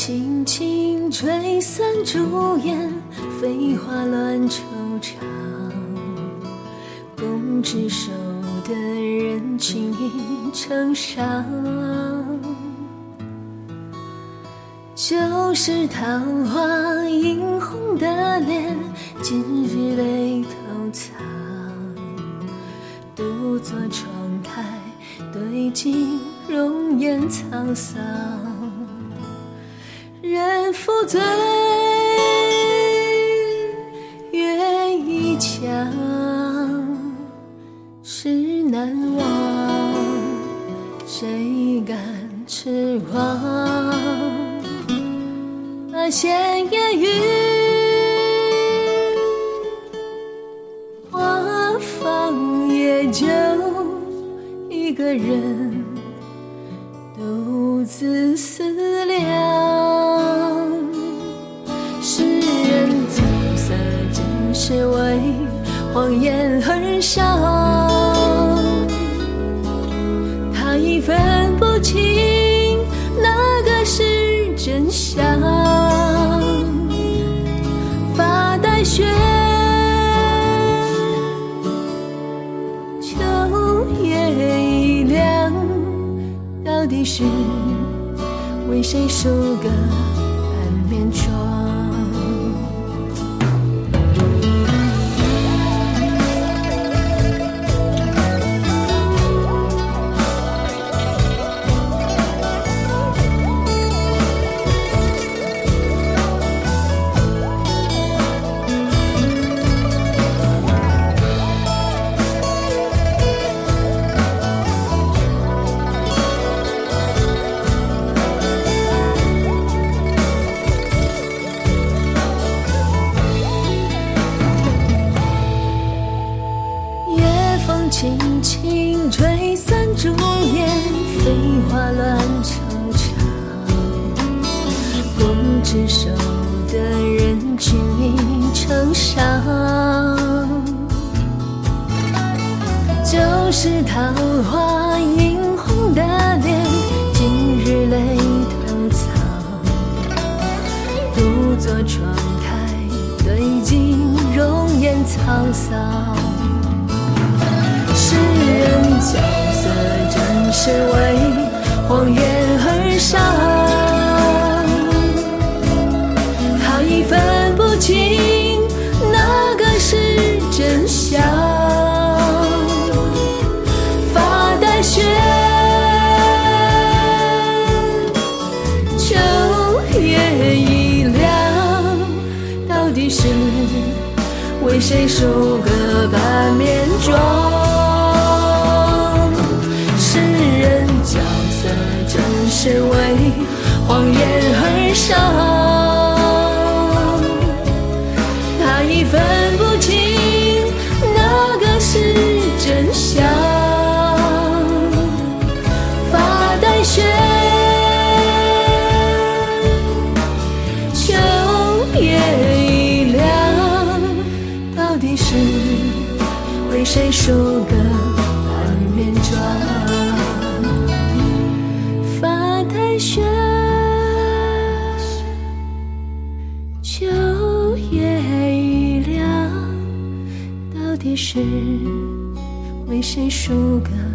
轻轻吹散朱颜，飞花乱惆怅。共执手的人情已成伤，旧时桃花映红的脸，今日泪偷藏。独坐窗台，对镜容颜沧桑。人负醉，月已强，事难忘，谁敢痴望？把闲言语话放，也就一个人独自思量。世人角色真是为谎言而伤，他已分不清哪个是真相。发带雪，秋叶已凉，到底是为谁梳个半面妆？轻轻吹散朱颜，飞花乱惆怅。共执手的人情已成伤，旧时桃花映红的脸，今日泪偷藏。独坐窗台，对镜容颜沧桑。世人角色真是为谎言而伤，他已分不清哪个是真相。发带雪，秋叶已凉，到底是为谁梳个半面妆？真是为谎言而伤，他已分不清哪个是真相。发带雪，秋叶已凉，到底是为谁梳个半面妆？雪，秋叶已凉，到底是为谁梳个